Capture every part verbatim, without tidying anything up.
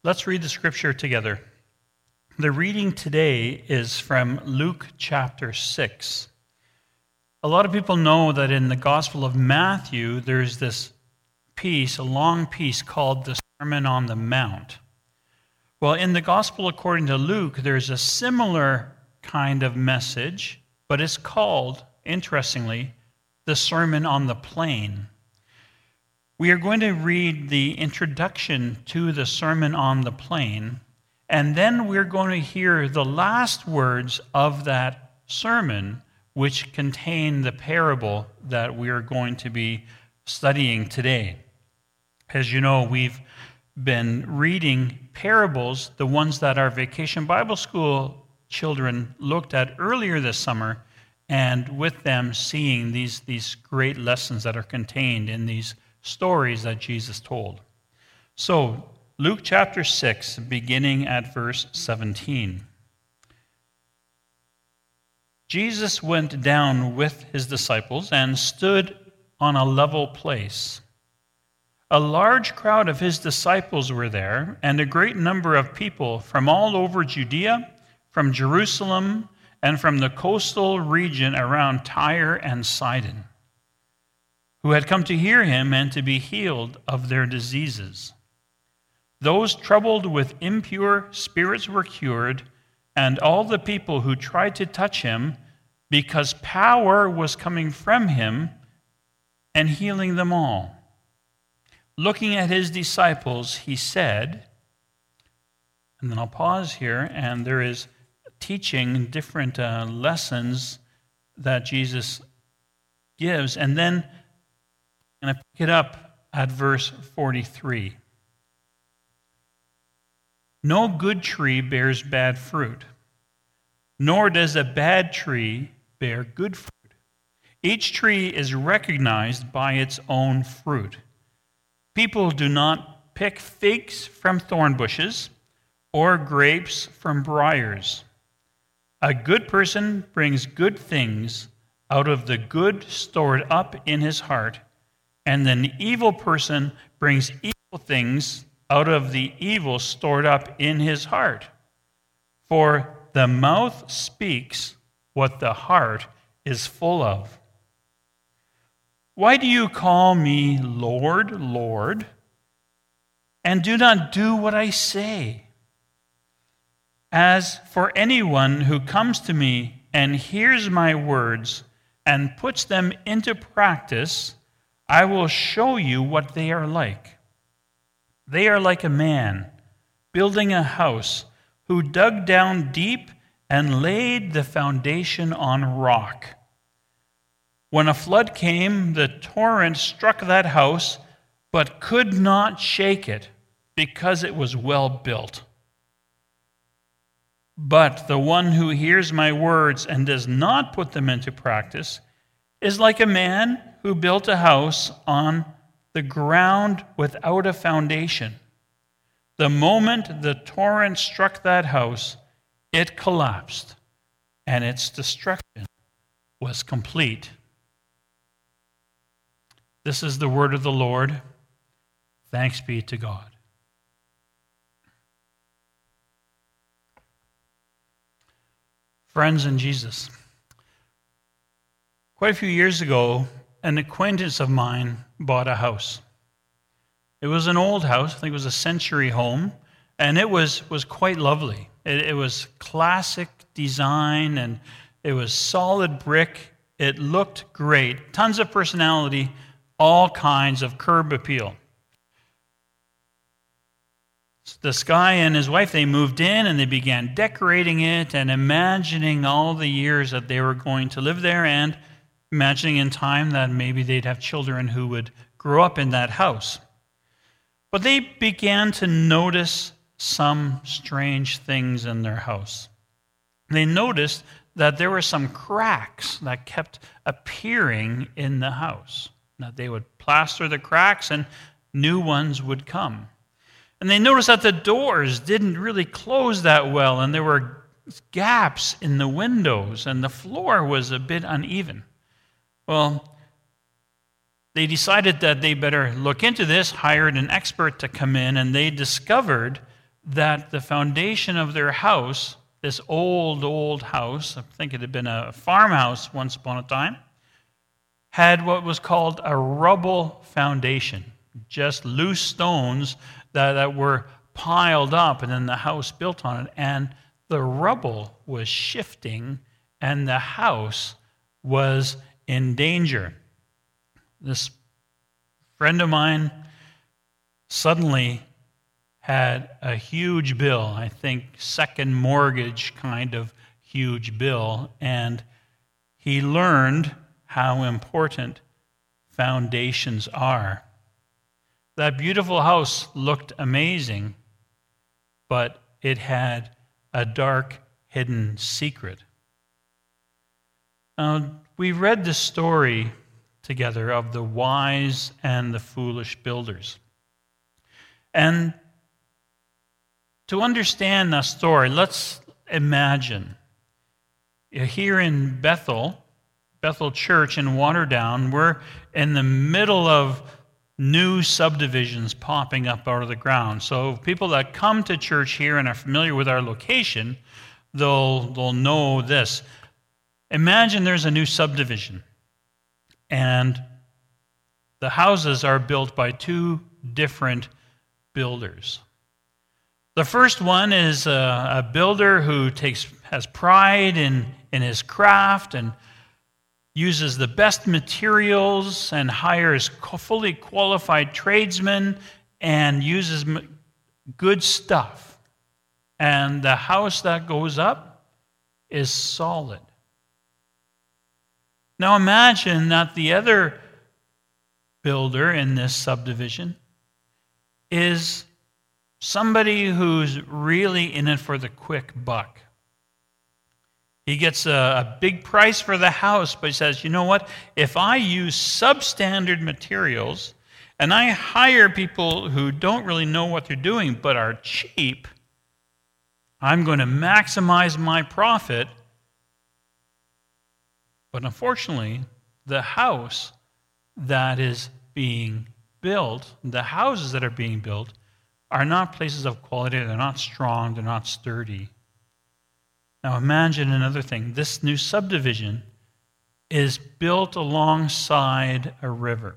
Let's read the scripture together. The reading today is from Luke chapter six. A lot of people know that in the Gospel of Matthew, there's this piece, a long piece called the Sermon on the Mount. Well, in the Gospel according to Luke, there's a similar kind of message, but it's called, interestingly, the Sermon on the Plain. We are going to read the introduction to the Sermon on the Plain, and then we're going to hear the last words of that sermon, which contain the parable that we are going to be studying today. As you know, we've been reading parables, the ones that our Vacation Bible School children looked at earlier this summer, and with them seeing these, these great lessons that are contained in these stories that Jesus told. So, Luke chapter six, beginning at verse seventeen. Jesus went down with his disciples and stood on a level place. A large crowd of his disciples were there, and a great number of people from all over Judea, from Jerusalem, and from the coastal region around Tyre and Sidon, who had come to hear him and to be healed of their diseases. Those troubled with impure spirits were cured, and all the people who tried to touch him, because power was coming from him and healing them all. Looking at his disciples, he said, and then I'll pause here, and there is teaching different uh, lessons that Jesus gives, and then and I pick it up at verse forty-three. No good tree bears bad fruit, nor does a bad tree bear good fruit. Each tree is recognized by its own fruit. People do not pick figs from thorn bushes or grapes from briars. A good person brings good things out of the good stored up in his heart, and an evil person brings evil things out of the evil stored up in his heart. For the mouth speaks what the heart is full of. Why do you call me Lord, Lord, and do not do what I say? As for anyone who comes to me and hears my words and puts them into practice, I will show you what they are like. They are like a man building a house who dug down deep and laid the foundation on rock. When a flood came, the torrent struck that house, but could not shake it because it was well built. But the one who hears my words and does not put them into practice is like a man who built a house on the ground without a foundation. The moment the torrent struck that house, it collapsed, and its destruction was complete. This is the word of the Lord. Thanks be to God. Friends in Jesus, quite a few years ago, an acquaintance of mine bought a house. It was an old house, I think it was a century home, and it was, was quite lovely. It, it was classic design, and it was solid brick. It looked great, tons of personality, all kinds of curb appeal. This guy and his wife, they moved in and they began decorating it and imagining all the years that they were going to live there, and imagining in time that maybe they'd have children who would grow up in that house. But they began to notice some strange things in their house. They noticed that there were some cracks that kept appearing in the house. That they would plaster the cracks and new ones would come. And they noticed that the doors didn't really close that well, and there were gaps in the windows, and the floor was a bit uneven. Well, they decided that they better look into this, hired an expert to come in, and they discovered that the foundation of their house, this old, old house, I think it had been a farmhouse once upon a time, had what was called a rubble foundation, just loose stones that, that were piled up and then the house built on it. And the rubble was shifting and the house was in danger. This friend of mine suddenly had a huge bill, I think second mortgage kind of huge bill, and he learned how important foundations are. That beautiful house looked amazing, but it had a dark, hidden secret. Uh, we read the story together of the wise and the foolish builders. And to understand that story, let's imagine here in Bethel, Bethel Church in Waterdown, we're in the middle of new subdivisions popping up out of the ground. So people that come to church here and are familiar with our location, they'll, they'll know this. Imagine there's a new subdivision, and the houses are built by two different builders. The first one is a, a builder who takes has pride in, in his craft and uses the best materials and hires fully qualified tradesmen and uses good stuff. And the house that goes up is solid. Now imagine that the other builder in this subdivision is somebody who's really in it for the quick buck. He gets a, a big price for the house, but he says, you know what? If I use substandard materials and I hire people who don't really know what they're doing but are cheap, I'm going to maximize my profit. But unfortunately, the house that is being built, the houses that are being built, are not places of quality. They're not strong. They're not sturdy. Now imagine another thing. This new subdivision is built alongside a river.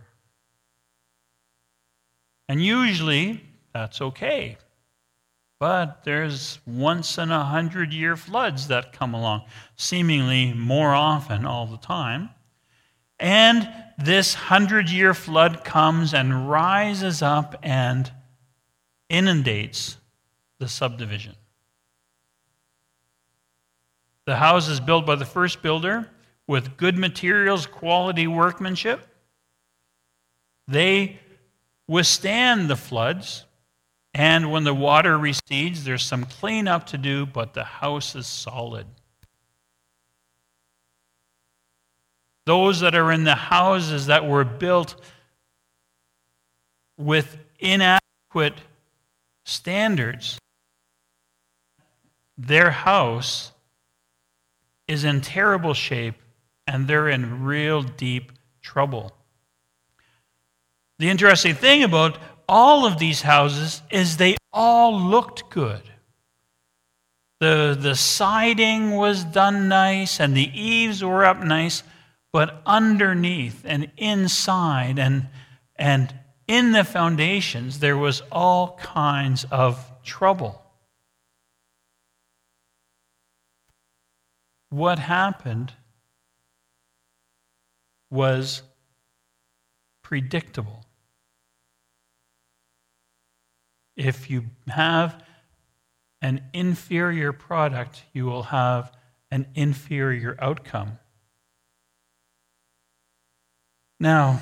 And usually that's okay. But there's once in a hundred year floods that come along, seemingly more often all the time. And this hundred year flood comes and rises up and inundates the subdivision. The house is built by the first builder with good materials, quality workmanship. They withstand the floods. And when the water recedes, there's some cleanup to do, but the house is solid. Those that are in the houses that were built with inadequate standards, their house is in terrible shape and they're in real deep trouble. The interesting thing about all of these houses is they all looked good. The, the siding was done nice and the eaves were up nice, but underneath and inside and, and in the foundations, there was all kinds of trouble. What happened was predictable. If you have an inferior product, you will have an inferior outcome. Now,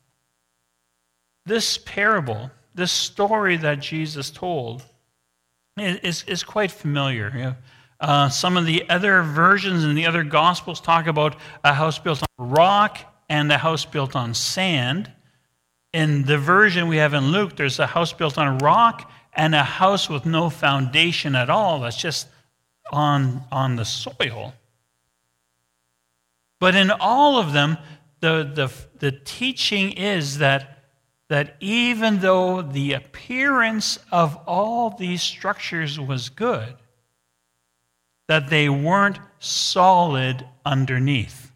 this parable, this story that Jesus told, is, is quite familiar. You know, uh, some of the other versions in the other Gospels talk about a house built on rock and a house built on sand. In the version we have in Luke, there's a house built on rock and a house with no foundation at all. That's just on, on the soil. But in all of them, the, the, the teaching is that that even though the appearance of all these structures was good, that they weren't solid underneath.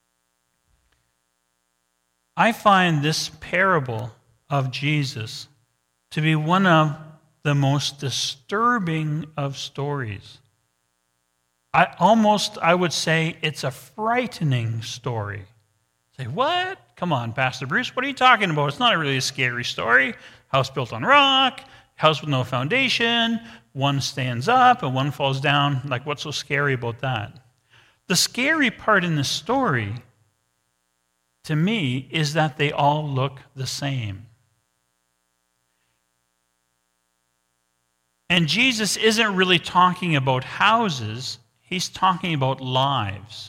I find this parable of Jesus to be one of the most disturbing of stories. I almost, I would say, it's a frightening story. Say, what? Come on, Pastor Bruce, what are you talking about? It's not really a scary story. House built on rock, house with no foundation, one stands up and one falls down. Like, what's so scary about that? The scary part in the story, to me, is that they all look the same. And Jesus isn't really talking about houses, he's talking about lives.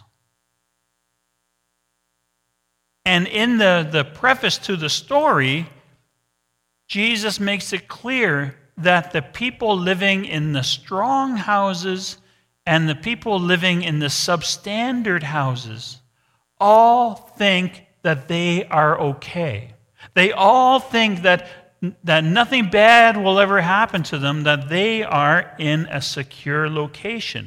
And in the, the preface to the story, Jesus makes it clear that the people living in the strong houses and the people living in the substandard houses all think that they are okay. They all think that, that nothing bad will ever happen to them, that they are in a secure location.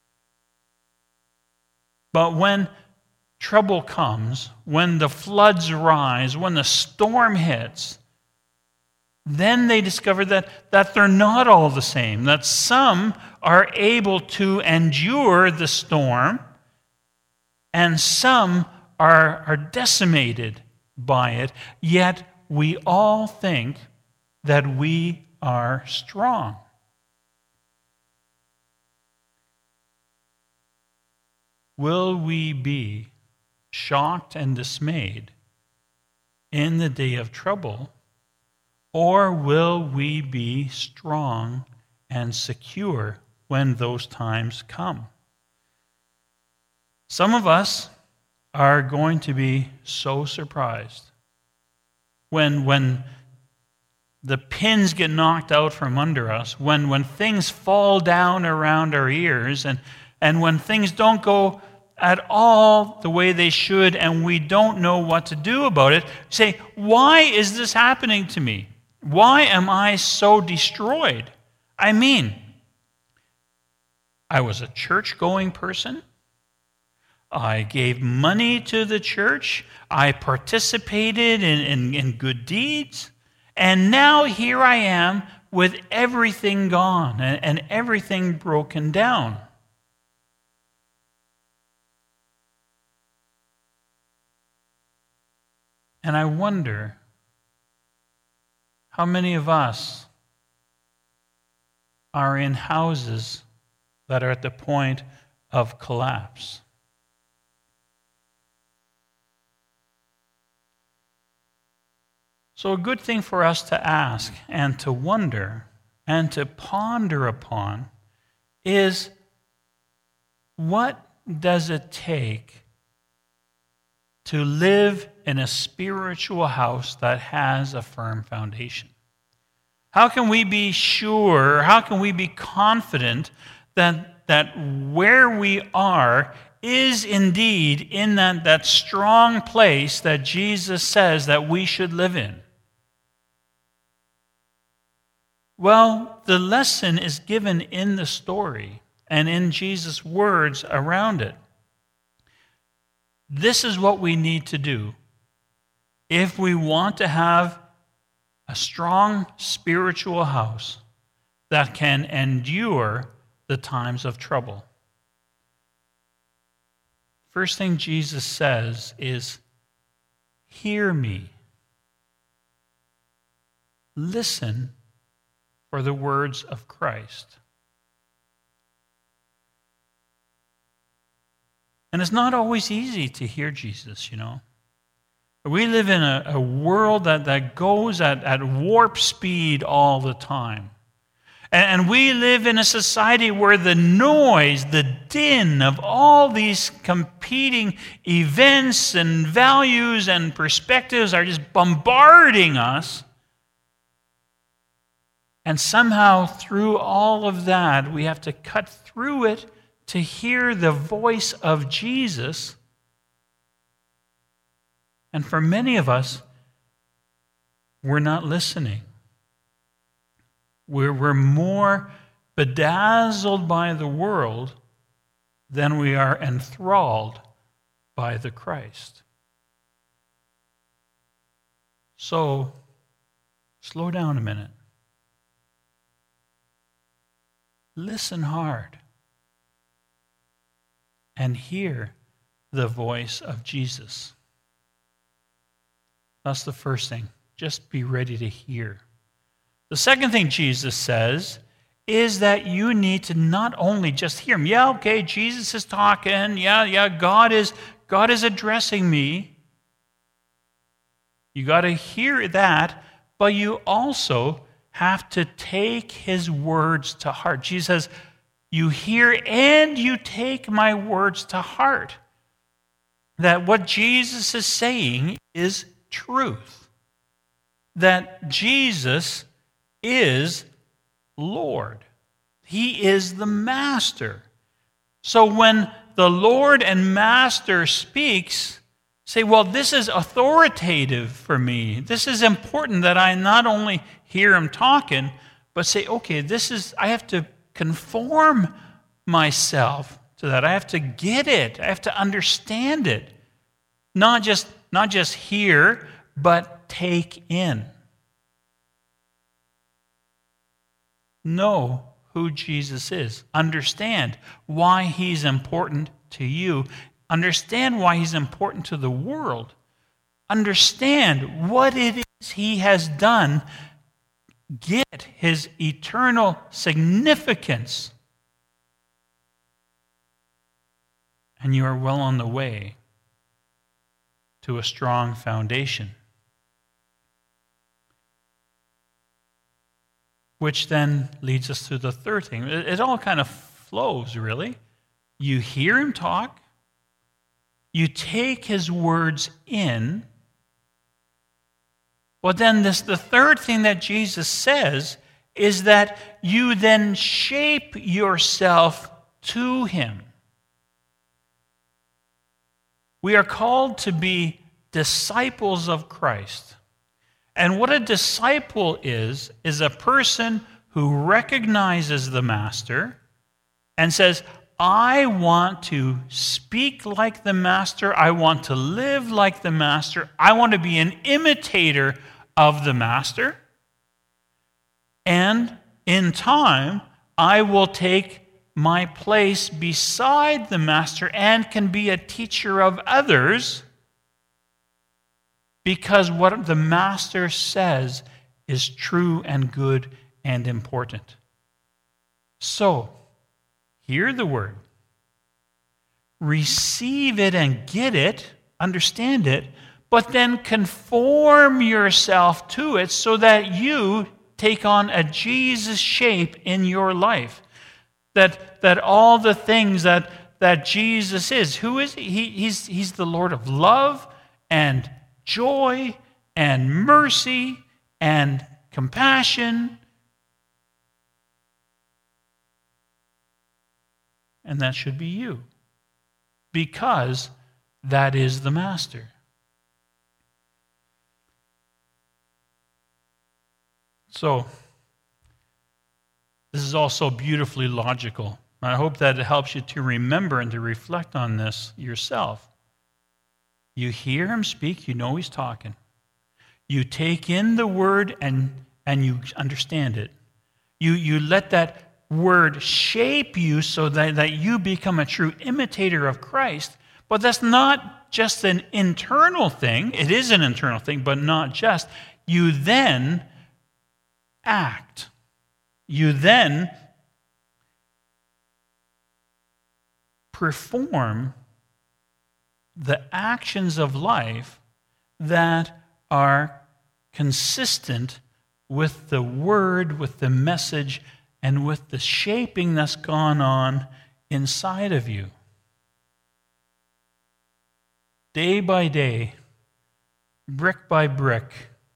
But when trouble comes, when the floods rise, when the storm hits, then they discover that, that they're not all the same, that some are able to endure the storm, and some are, are decimated by it, yet we all think that we are strong. Will we be shocked and dismayed in the day of trouble, or will we be strong and secure when those times come? Some of us are going to be so surprised when, when the pins get knocked out from under us, when, when things fall down around our ears, and, and when things don't go at all the way they should, and we don't know what to do about it. Say, why is this happening to me? Why am I so destroyed? I mean, I was a church-going person. I gave money to the church. I participated in, in, in good deeds. And now here I am with everything gone and, and everything broken down. And I wonder how many of us are in houses that are at the point of collapse. So a good thing for us to ask and to wonder and to ponder upon is, what does it take to live in a spiritual house that has a firm foundation? How can we be sure, how can we be confident that, that where we are is indeed in that, that strong place that Jesus says that we should live in? Well, the lesson is given in the story and in Jesus' words around it. This is what we need to do if we want to have a strong spiritual house that can endure the times of trouble. First thing Jesus says is, hear me. Listen for the words of Christ. And it's not always easy to hear Jesus, you know. We live in a, a world that, that goes at, at warp speed all the time. And, and we live in a society where the noise, the din of all these competing events and values and perspectives are just bombarding us. And somehow through all of that, we have to cut through it to hear the voice of Jesus. And for many of us, we're not listening. We're, we're more bedazzled by the world than we are enthralled by the Christ. So, slow down a minute. Listen hard and hear the voice of Jesus. That's the first thing. Just be ready to hear. The second thing Jesus says is that you need to not only just hear him. Yeah, okay, Jesus is talking. Yeah, yeah, God is God is addressing me. You got to hear that, but you also have to take his words to heart. Jesus says, you hear and you take my words to heart. That what Jesus is saying is truth. That Jesus is Lord. He is the Master. So when the Lord and Master speaks, say, well, this is authoritative for me. This is important that I not only hear him talking, but say, okay, this is, I have to conform myself to that. I have to get it. I have to understand it. Not just, not just hear, but take in. Know who Jesus is. Understand why he's important to you. Understand why he's important to the world. Understand what it is he has done. Get his eternal significance. And you are well on the way to a strong foundation. Which then leads us to the third thing. It, it all kind of flows, really. You hear him talk. You take his words in. Well, then this, the third thing that Jesus says is that you then shape yourself to him. We are called to be disciples of Christ. And what a disciple is, is a person who recognizes the Master and says, I want to speak like the Master. I want to live like the Master. I want to be an imitator of the Master. And in time, I will take my place beside the Master and can be a teacher of others, because what the Master says is true and good and important. So, hear the word. Receive it and get it, understand it, but then conform yourself to it so that you take on a Jesus shape in your life. That, that all the things that, that Jesus is, who is he? he? He's, he's the Lord of love and joy and mercy and compassion. And that should be you, because that is the Master. So, this is also beautifully logical. I hope that it helps you to remember and to reflect on this yourself. You hear him speak, you know he's talking. You take in the word and, and you understand it. You, you let that word shape you so that, that you become a true imitator of Christ. But that's not just an internal thing. It is an internal thing, but not just. You then act. You then perform the actions of life that are consistent with the word, with the message, and with the shaping that's gone on inside of you. Day by day, brick by brick,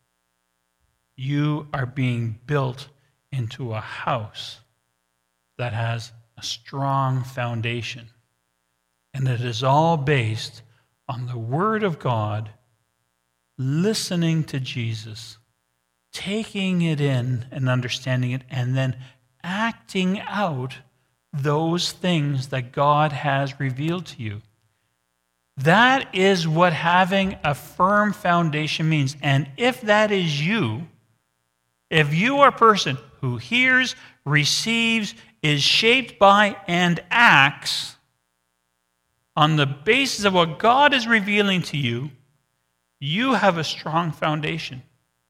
you are being built into a house that has a strong foundation. And it is all based on the Word of God, listening to Jesus, taking it in and understanding it, and then acting out those things that God has revealed to you. That is what having a firm foundation means. And if that is you, if you are a person who hears, receives, is shaped by, and acts on the basis of what God is revealing to you, you have a strong foundation.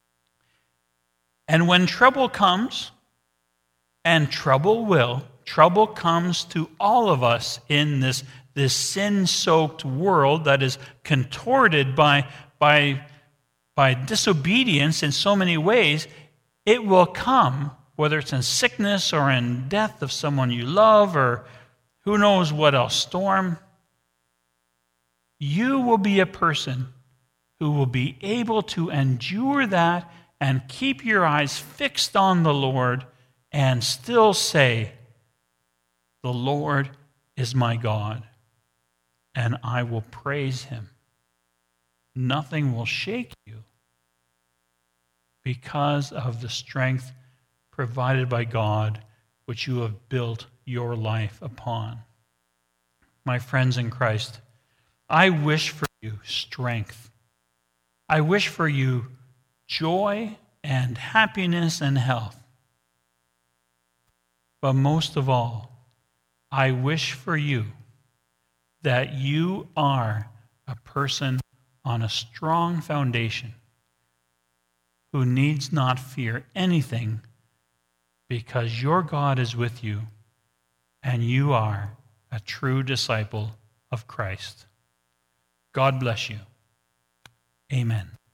And when trouble comes, and trouble will, trouble comes to all of us in this, this sin-soaked world that is contorted by, by, by disobedience in so many ways, it will come, whether it's in sickness or in death of someone you love or who knows what else, storm. You will be a person who will be able to endure that and keep your eyes fixed on the Lord and still say, "The Lord is my God, and I will praise him." Nothing will shake you because of the strength provided by God, which you have built your life upon. My friends in Christ, I wish for you strength. I wish for you joy and happiness and health. But most of all, I wish for you that you are a person on a strong foundation who needs not fear anything because your God is with you and you are a true disciple of Christ. God bless you. Amen.